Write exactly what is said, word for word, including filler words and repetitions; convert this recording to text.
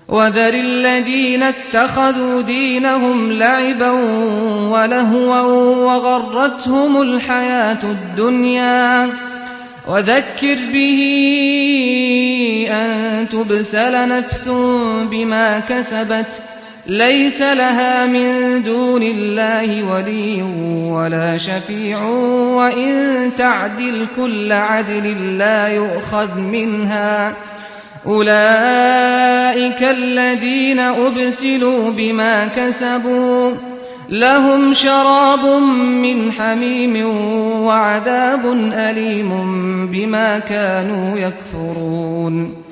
وذر الذين اتخذوا دينهم لعبا ولهوا وغرتهم الحياة الدنيا وذكر به أن تبسل نفس بما كسبت ليس لها من دون الله ولي ولا شفيع وإن تعدل كل عدل لا يؤخذ منها أولئك الذين أبسلوا بما كسبوا لهم شراب من حميم وعذاب أليم بما كانوا يكفرون